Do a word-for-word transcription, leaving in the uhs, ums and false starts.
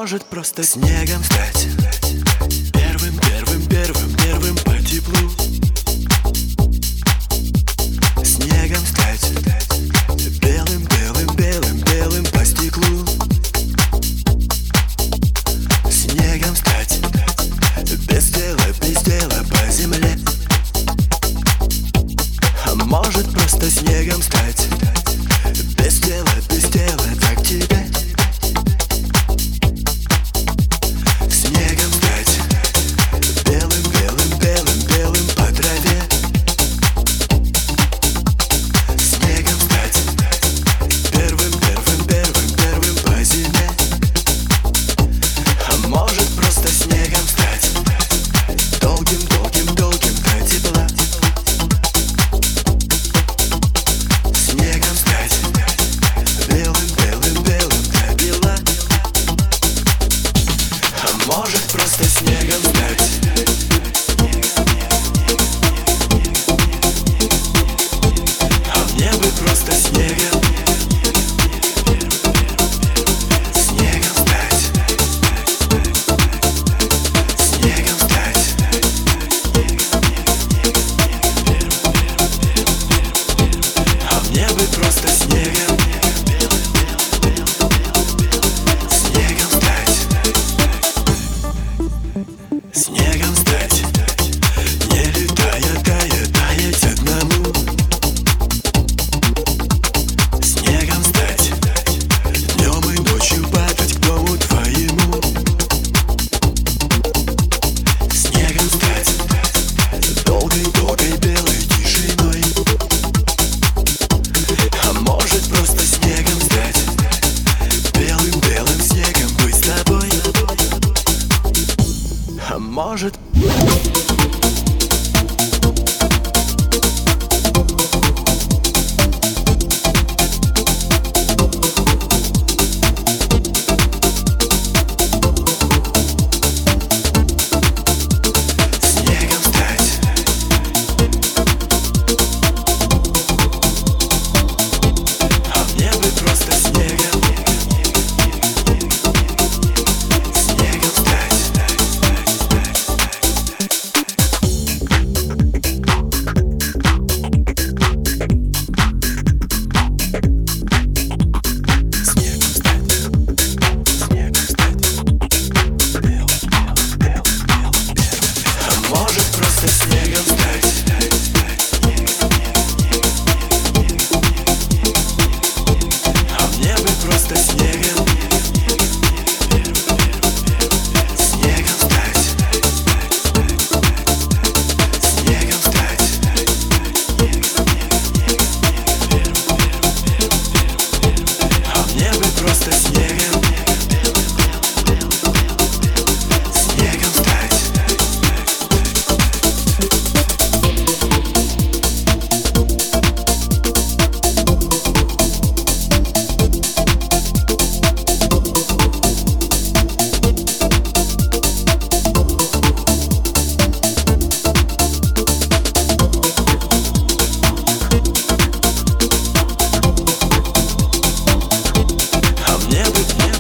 может просто снегом стать. Первым, первым, первым, первым по теплу. Снегом стать. Белым, белым, белым, белым по стеклу. Снегом стать. Без дела, без дела по земле. А может просто снегом стать. Без дела, без дела, так тебе. Снегом стать. Белым, белым, белым, белым по траве. Снегом стать. Первым, первым, первым, первым по зиме. А может просто снегом стать. Долгим, долгим, долгим до тепла. Снегом стать. Белым, белым, белым до бела. А может просто снегом стать. А мне бы просто снегом. Снегом стать. Снегом стать. А мне бы просто снегом. Снегом стать. Снегом стать. Не летая, тая, таять одному. Снегом стать. Днем и ночью падать к дому твоему. Снегом стать. Долгой-долгой белой тишиной. А может просто снегом стать. Белым-белым снегом быть с тобой. А может снегом стать. А мне бы просто снегом. Снегом стать. Снегом стать. Снегом стать. Белым, белым, белым, белым, белым. А может просто снегом стать. А мне бы просто снегом. Снегом стать. Снегом стать. А мне бы просто снегом. Снегом стать. А мне бы, мне